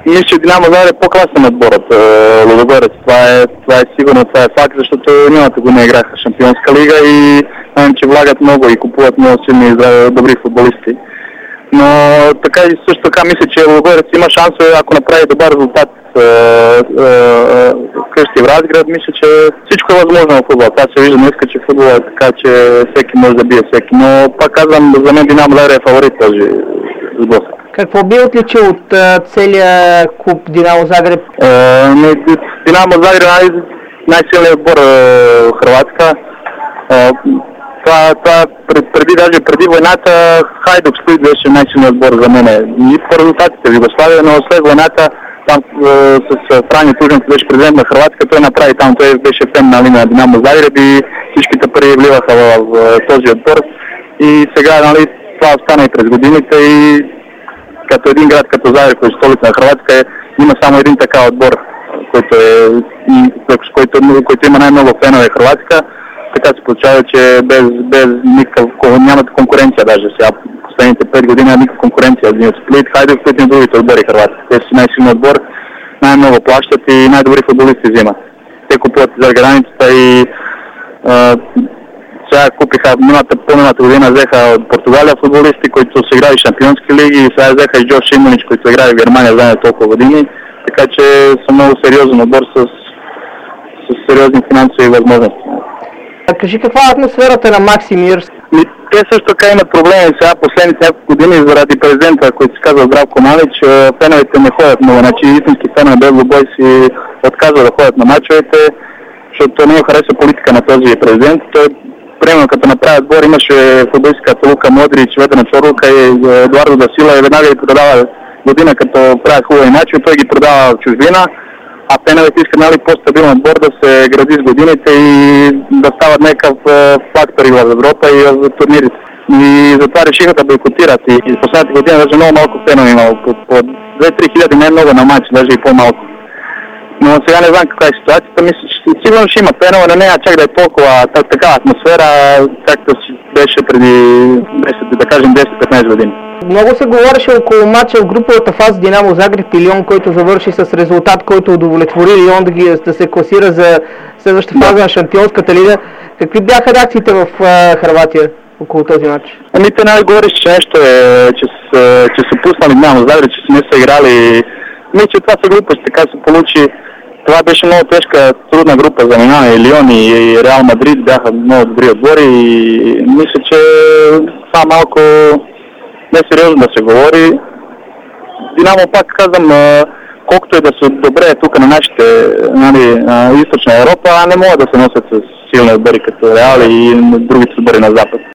Мисля, че Динамо Загреб е по-класен отбор от Лудогорец. Това е сигурно, това е факт, защото миналата година играха Шампионска лига и знаем, че влагат много и купуват много силни и добри футболисти. Но така и също така мисля, че Лудогорец има шансове, ако направи добър резултат вкъщи в Разград. Мисля, че всичко е възможно в футбол. Това се вижда днеска, че футбол е така, че всеки може да бие всеки. Но пак казвам, за мен Динамо Загреб е фаворит този сблъсък. Какво би отличил от целия клуб Динамо Загреб? Динамо Загреб е най-силният отбор в Хърватска. Преди войната Хайдук Сплит беше най-силният отбор за мен. И по резултатите в Югославия, но след войната там с Франjo Tuđman беше президент на Хърватска, той направи там, той беше фен на Динамо Загреб и всичките пари вливаха в този отбор. И сега това остана и през годините и като един град като Загреб, който е столица на Хърватска, има само един така отбор, който има най-много фенове в Хърватска. Така се получава, че без никакъв, нямат конкуренция даже сега. Последните 5 години няма никаква конкуренция. Сплит, Хайдук, Сплит и другите отбори в Хърватска. Те са най-силен отбор, най-много плащат и най-добри футболисти взимат. Те купуват за границата и сега купиха, по-миналата година взеха от Португалия футболисти, които са играли шампионски лиги и сега взеха и Джош Шимонич, които са играли в Германия за толкова години. Така че са много сериозен отбор с сериозни финансови възможности. Кажи каква е атмосферата на Максимир? Те също така имат проблеми сега последните няколко години заради президента, който се казва Здравко Малич. Феновете не ходят много, значи истински фенове Бед Лубой си отказва да ходят на мачовете, защото не харесва политика на този президент. Той, примерно като направи отбор, имаше футболисти като Лука Модрич, Ведрна Чорлука и Едуардо да Сила и веднага ги продава година, като правят хубави мачове, той ги продава в чужбина. А феновете искат по-стабилен отбор да се гради с годините и да стават някакъв фактор в Европа и в турнирите. И затова решиха да бойкотират. И последната година даже много малко фенове имало. По 2-3 хиляди, не много на матч, даже и по-малко. Но сега не знам каква е ситуацията. Мисля, че сигурно ще има фенове, но не чак да е толкова такава атмосфера, както беше преди 10-15 години. Много се говореше около матча в груповата фаза Динамо Загреб и Лион, който завърши с резултат, който удовлетвори Лион да се класира за следващата фаза на Шампионската лига. Какви бяха реакциите в Хърватия около този матч? Те най-говорещи нещо е, че са пуснали Динамо Загреб, че не са играли. Мисля, че това са глупости, така се получи. Това беше много тежка, трудна група за Милан и Лион и Реал Мадрид, бяха много добри отбори и мисля, че това малко несериозно да се говори. Динамо, пак казвам, колкото и да са добре тук на нашите източна Европа, не могат да се носят с силни отбори като Реал и другите отбори на Запад.